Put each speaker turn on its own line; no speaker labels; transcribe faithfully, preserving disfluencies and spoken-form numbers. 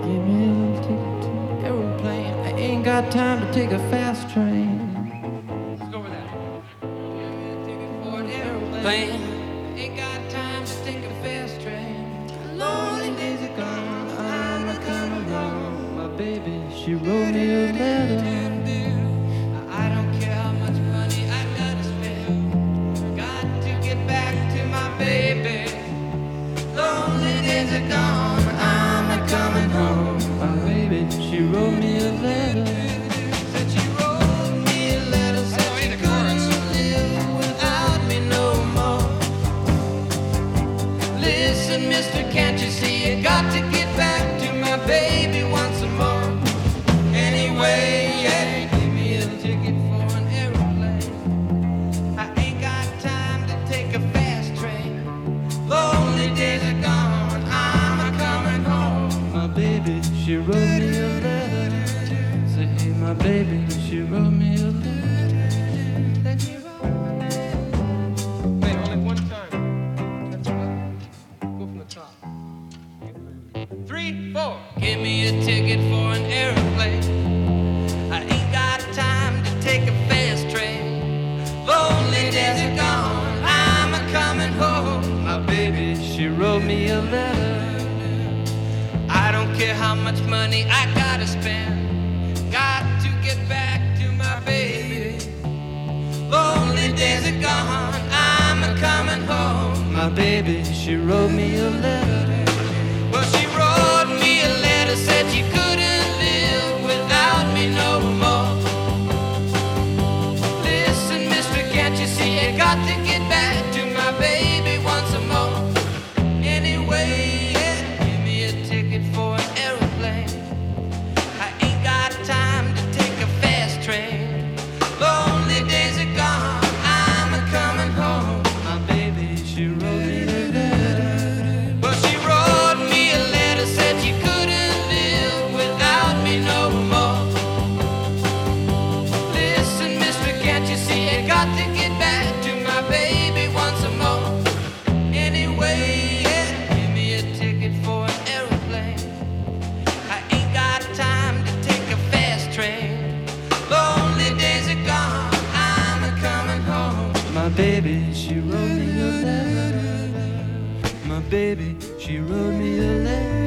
Give me a little ticket to an aeroplane. I ain't got time to take a fast train.
Let's go with that.
Give me a ticket for an aeroplane. Ain't got time to take a fast train. Lonely days are gone, I'm a coming home. My baby, she wrote me a letter. I don't care how much money I gotta spend. Got to get back to my baby. Lonely days are gone, I'm a coming home. My baby, she wrote me a letter. Said she wrote me a letter. Said she couldn't live without me no more. Listen, mister, can't you see? You got to get back to my baby once more. Anyway, yeah, give me a ticket for an aeroplane. I ain't got time to take a fast train. Lonely days are gone, I'm a coming home. My baby, she wrote me a letter. Say, hey, my baby, she wrote me a letter. Then she wrote me.
Wait, only one time. That's right. Go from the top. Three, four.
Give me a ticket for an airplane. I ain't got time to take a fast train. Lonely days are gone, I'm a coming home. My baby, she wrote me a letter. I don't care how much money I gotta spend. Got to get back to my baby. Lonely days are gone, I'm a coming home. My baby, she wrote me a letter. Well, she wrote me a letter, said she couldn't live without me no more. Listen, mister, can't you see? I got to get back to my baby once more. Anyway, yeah, give me a ticket for an aeroplane. I ain't got time to take a fast train. Lonely days are gone, I'm a coming home. My baby, she wrote me a letter. Well, she wrote me a letter, said she couldn't live without me no more. Listen, mister, can't you see? I got to get back to my baby once more. Anyway, yeah, give me a ticket for an aeroplane. I ain't got time to take a fast train. Lonely days are gone, I'm a coming home. My baby, she wrote me a letter. My baby, she wrote me a letter.